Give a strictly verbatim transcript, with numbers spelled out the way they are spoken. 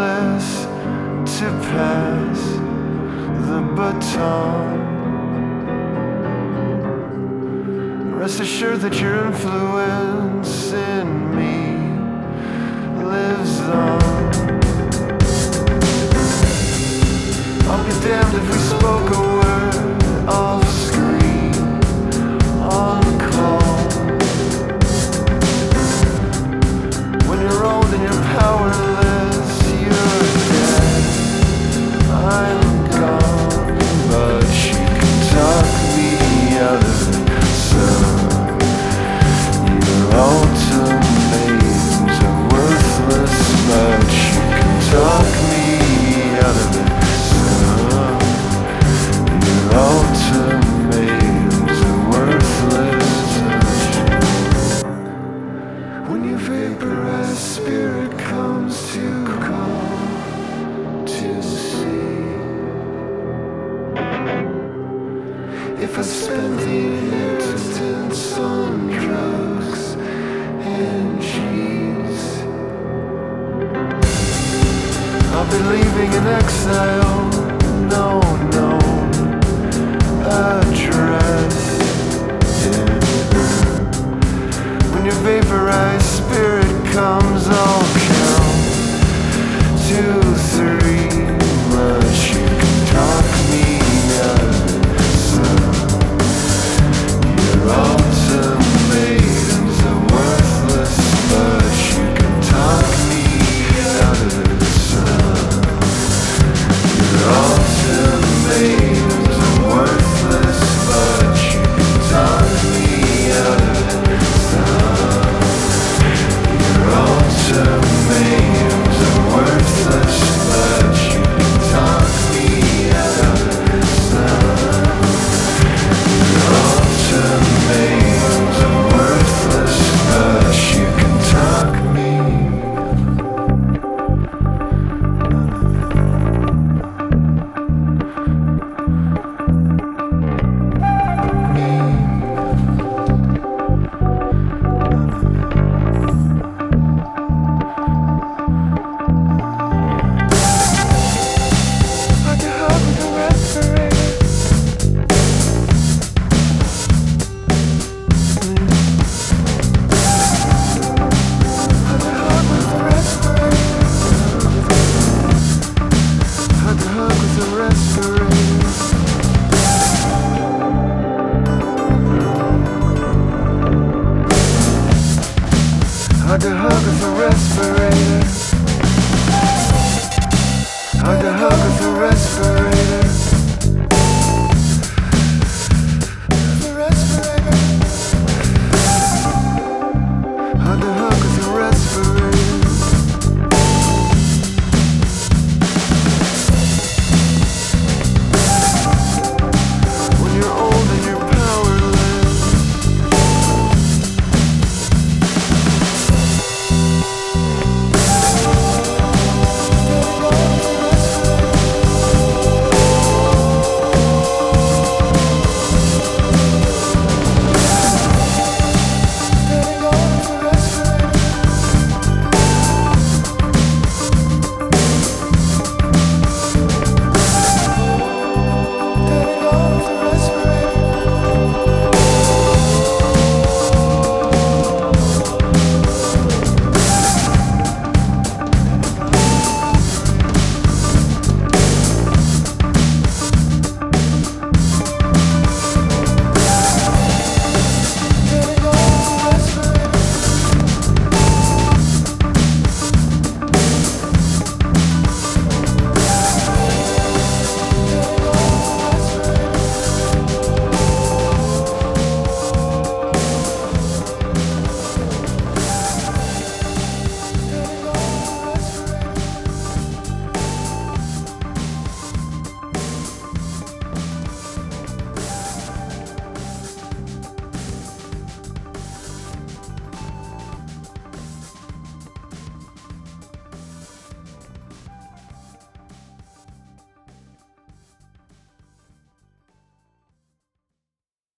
powerless to pass the baton. Rest assured that your influence in me lives on. I'll be damned if we spoke a word off screen, on call. When you're old and you're powerless, you're dead, I'm gone. But you can talk me out of it, so your ultimatums are worthless. But you can talk me out of it, so your ultimatums are worthless. When you vaporize, spirit comes to call, to see. If I spend the inheritance on drugs and cheese, I'll be leaving in exile, no known address. Yeah. When your vaporized spirit comes, I'll count two, three. But you can talk me out of it, so your ultimatums are worthless. But you can talk me out of it, so your ultimatums are worthless. But you can talk me out of it, so your ultimatums are worthless. But you can talk me out of it, so your ultimatums are worthless. But you can talk me. Like a hug with a respirator. Like a hug with a respirator. Like a hug with a respirator. Like a hug with a respirator. Like a hug with a respirator.